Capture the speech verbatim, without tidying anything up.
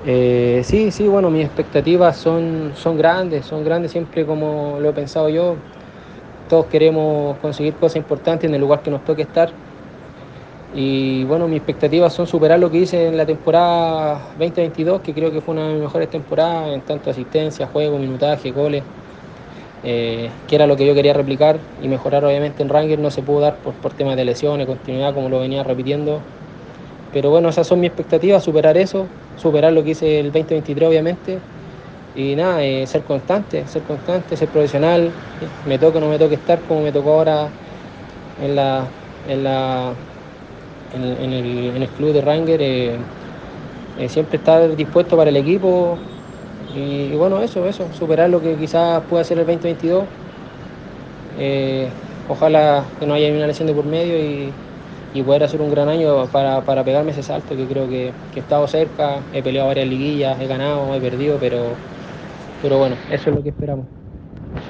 Eh, sí, sí, bueno, mis expectativas son, son grandes, son grandes siempre como lo he pensado yo. Todos queremos conseguir cosas importantes en el lugar que nos toque estar. Y bueno, mis expectativas son superar lo que hice en la temporada dos mil veintidós, que creo que fue una de mis mejores temporadas en tanto asistencia, juego, minutaje, goles, eh, que era lo que yo quería replicar y mejorar obviamente en Rangers. No se pudo dar por, por temas de lesiones, continuidad, como lo venía repitiendo. Pero bueno, esas son mis expectativas, superar eso, superar lo que hice el dos mil veintitrés obviamente. Y nada, eh, ser constante, ser constante, ser profesional. Me toque o no me toque estar como me tocó ahora en la, en la en, en el, en el club de Ranger, eh, eh, siempre estar dispuesto para el equipo y, y, bueno, eso, eso, superar lo que quizás pueda ser el dos mil veintidós. Eh, Ojalá que no haya una lesión de por medio y, y poder hacer un gran año para, para pegarme ese salto que creo que, que he estado cerca, he peleado varias liguillas, he ganado, he perdido, pero, pero bueno, eso es lo que esperamos.